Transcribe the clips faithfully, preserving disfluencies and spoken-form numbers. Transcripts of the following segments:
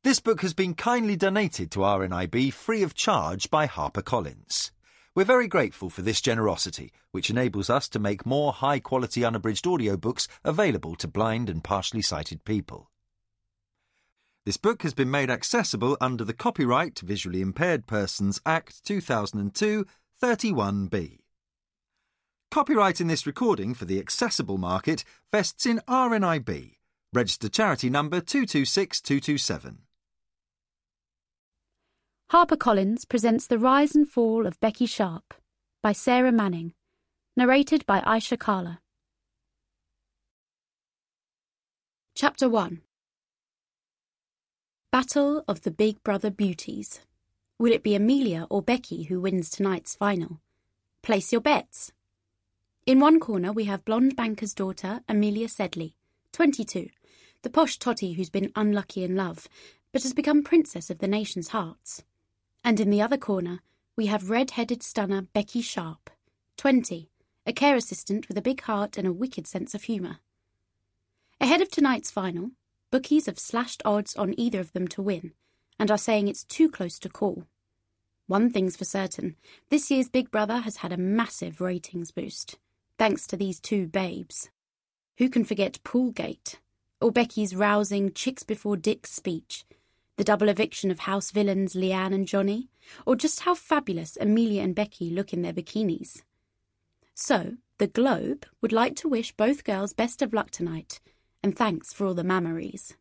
This book has been kindly donated to R N I B free of charge by HarperCollins. We're very grateful for this generosity, which enables us to make more high-quality unabridged audiobooks available to blind and partially sighted people. This book has been made accessible under the Copyright Visually Impaired Persons Act two thousand two, thirty-one B. Copyright in this recording for the accessible market vests in R N I B, registered charity number two two six two two seven. HarperCollins presents The Rise and Fall of Becky Sharp by Sarah Manning, narrated by Aisha Kala. Chapter one. Battle of the Big Brother Beauties. Will it be Amelia or Becky who wins tonight's final? Place your bets. In one corner we have blonde banker's daughter, Amelia Sedley, twenty-two, the posh totty who's been unlucky in love, but has become princess of the nation's hearts. And in the other corner, we have red-headed stunner Becky Sharp, twenty, a care assistant with a big heart and a wicked sense of humour. Ahead of tonight's final, bookies have slashed odds on either of them to win, and are saying it's too close to call. One thing's for certain, this year's Big Brother has had a massive ratings boost, thanks to these two babes. Who can forget Poolgate, or Becky's rousing Chicks Before Dicks speech, the double eviction of house villains Leanne and Johnny, or just how fabulous Amelia and Becky look in their bikinis. So, the Globe would like to wish both girls best of luck tonight, and thanks for all the mammaries.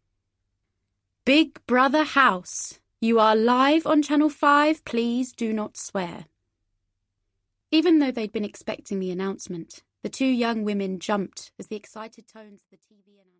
Big Brother House, you are live on Channel five, please do not swear. Even though they'd been expecting the announcement, the two young women jumped as the excited tones of the T V announcement